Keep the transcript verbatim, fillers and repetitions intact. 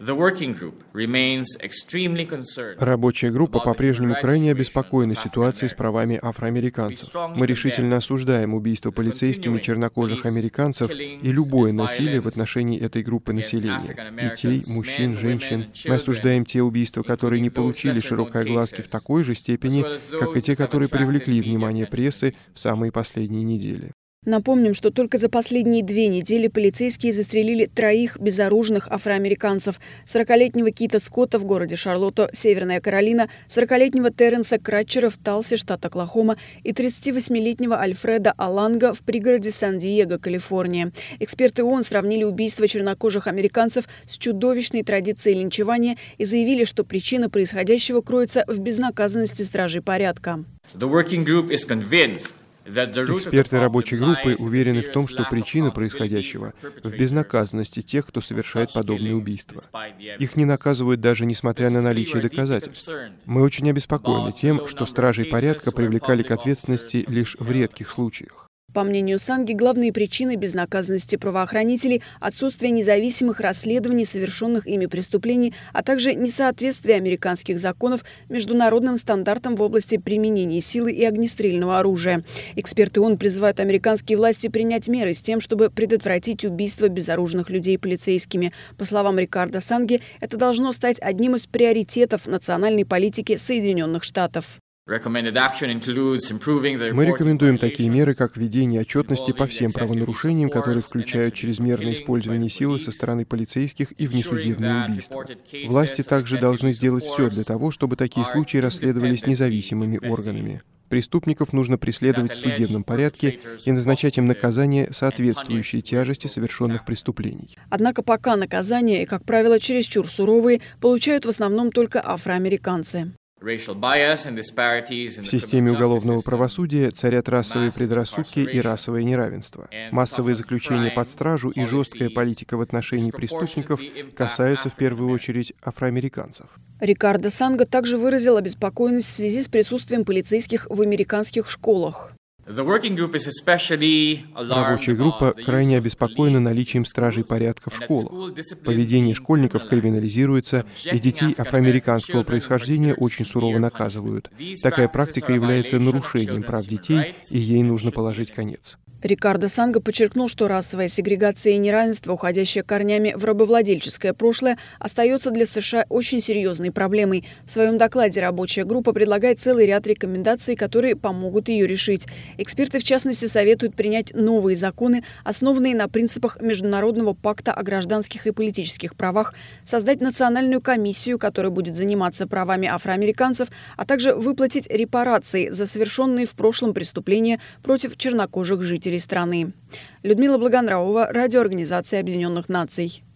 Рабочая группа по-прежнему крайне обеспокоена ситуацией с правами афроамериканцев. Мы решительно осуждаем убийство полицейскими чернокожих американцев и любое насилие в отношении этой группы населения – детей, мужчин, женщин. Мы осуждаем те убийства, которые не получили широкой огласки в такой же степени, как и те, которые привлекли внимание прессы в самые последние недели. Напомним, что только за последние две недели полицейские застрелили троих безоружных афроамериканцев. сорокалетнего Кита Скотта в городе Шарлотта, Северная Каролина, сорокалетнего Терренса Кратчера в Талсе, штат Оклахома, и тридцативосьмилетнего Альфреда Аланга в пригороде Сан-Диего, Калифорния. Эксперты ООН сравнили убийство чернокожих американцев с чудовищной традицией линчевания и заявили, что причина происходящего кроется в безнаказанности стражей порядка. Эксперты рабочей группы уверены в том, что причина происходящего в безнаказанности тех, кто совершает подобные убийства. Их не наказывают даже несмотря на наличие доказательств. Мы очень обеспокоены тем, что стражей порядка привлекали к ответственности лишь в редких случаях. По мнению Санги, главные причины безнаказанности правоохранителей – отсутствие независимых расследований совершенных ими преступлений, а также несоответствие американских законов международным стандартам в области применения силы и огнестрельного оружия. Эксперты ООН призывают американские власти принять меры с тем, чтобы предотвратить убийство безоружных людей полицейскими. По словам Рикардо Санги, это должно стать одним из приоритетов национальной политики Соединенных Штатов. Мы рекомендуем такие меры, как введение отчетности по всем правонарушениям, которые включают чрезмерное использование силы со стороны полицейских и внесудебные убийства. Власти также должны сделать все для того, чтобы такие случаи расследовались независимыми органами. Преступников нужно преследовать в судебном порядке и назначать им наказания, соответствующие тяжести совершенных преступлений. Однако пока наказания, и, как правило, чересчур суровые, получают в основном только афроамериканцы. В системе уголовного правосудия царят расовые предрассудки и расовое неравенство. Массовые заключения под стражу и жесткая политика в отношении преступников касаются в первую очередь афроамериканцев. Рикардо Санга также выразил обеспокоенность в связи с присутствием полицейских в американских школах. Рабочая группа крайне обеспокоена наличием стражей порядка в школах. Поведение школьников криминализируется, и детей афроамериканского происхождения очень сурово наказывают. Такая практика является нарушением прав детей, и ей нужно положить конец. Рикардо Санга подчеркнул, что расовая сегрегация и неравенство, уходящее корнями в рабовладельческое прошлое, остается для США очень серьезной проблемой. В своем докладе рабочая группа предлагает целый ряд рекомендаций, которые помогут ее решить. Эксперты, в частности, советуют принять новые законы, основанные на принципах Международного пакта о гражданских и политических правах, создать национальную комиссию, которая будет заниматься правами афроамериканцев, а также выплатить репарации за совершенные в прошлом преступления против чернокожих жителей страны. Людмила Благонравова, Радиоорганизация Объединенных Наций.